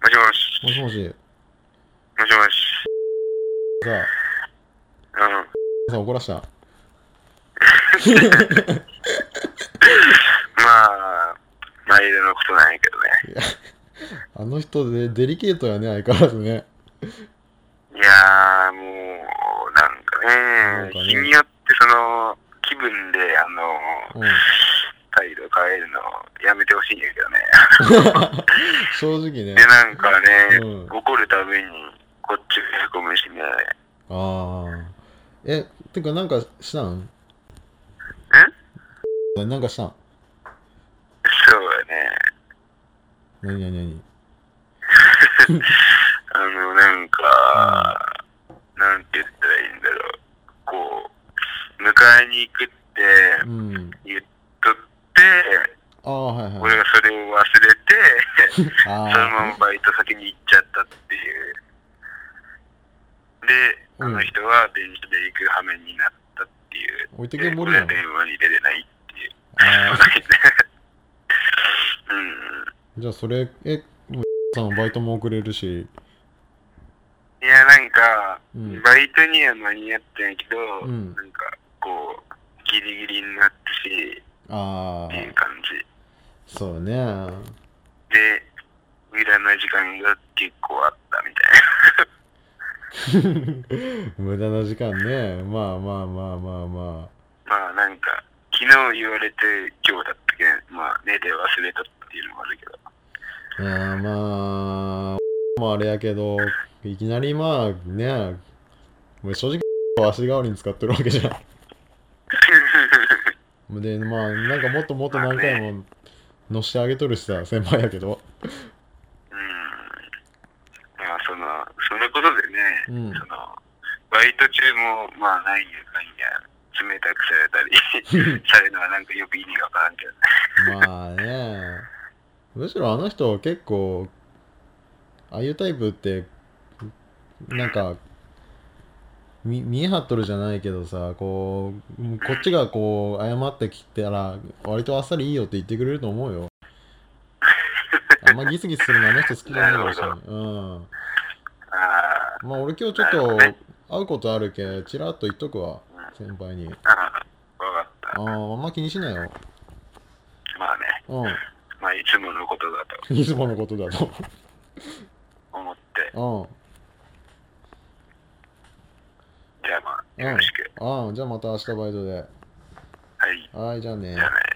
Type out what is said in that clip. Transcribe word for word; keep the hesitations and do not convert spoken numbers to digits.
もしもし。 もしもし。 もしもし。 さうん。 あ、さん怒らした。 まあ、毎度のことなんやけどね。 いや、あの人でデリケートやね、相変わらずね。 いやー、もう、なんかね、 なんかね日によってその、気分で、あの、 うん。 態度変えるのやめてほしいんやけどね。 正直ね。 で、なんかね、 うん怒るたびに、こっちがへこむしね。 ああ。え、てかなんかしたんえなんかしたんそうやね。 なになになにあの、なんか、なんて言ったらいいんだろう。こう、迎えに行くってうん。うん。 言っとって、 ああ、はいはい。 俺がそれを忘れて、そのあままバイト先に行っちゃったっていう。で、 うんあの人は電車で行く羽目になったっていう。 あ。置いてけで、 ぼりやん。 俺は電話に出れないっていう。 ああ。 うん。 じゃあそれ、え、もうさんバイトも遅れるし。 いや、なんか、 うんバイトには間に合ってんやけど、 うんなんか、こう、ギリギリになったし、 あっていうあ、 感じ。 そうね。 で、裏の時間が結構あったみたいな。 無駄な時間ね。まあまあまあまあままあなんか、昨日言われて今日だったけん、まあ寝て忘れたっていうのもあるけど。 あ。ああまあ、まああれやけど、いきなりまあね、もう正直足代わりに使ってるわけじゃん。で、まあなんかもっともっと何回も乗してあげとるしさ、先輩やけど。 うん。まあその、そのことでね、 うんその、バイト中もまあなんやかんや、冷たくされたりされるのはなんかよく意味がわからんけどね。 まあね、むしろあの人結構、ああいうタイプって、なんか、み見え張っとるじゃないけどさ、こう、こっちがこう、謝ってきたら、割とあっさりいいよって言ってくれると思うよ。あんまギスギスするのあの人好きじゃないかもしれない。うん。 ああ、 まあ俺今日ちょっとなるほどね。 会うことあるけ、ちらっと言っとくわ、先輩に。 ああ、わかっああ、 た。 あんま気にしないよ。 まあね、 うまあいつものことだとん。いつものことだと。 思って、 うん。 じゃあまあ、 うん。 よろしく。 ああ、じゃあまた明日バイトで。 はい、 はい、じゃあね。 じゃあね。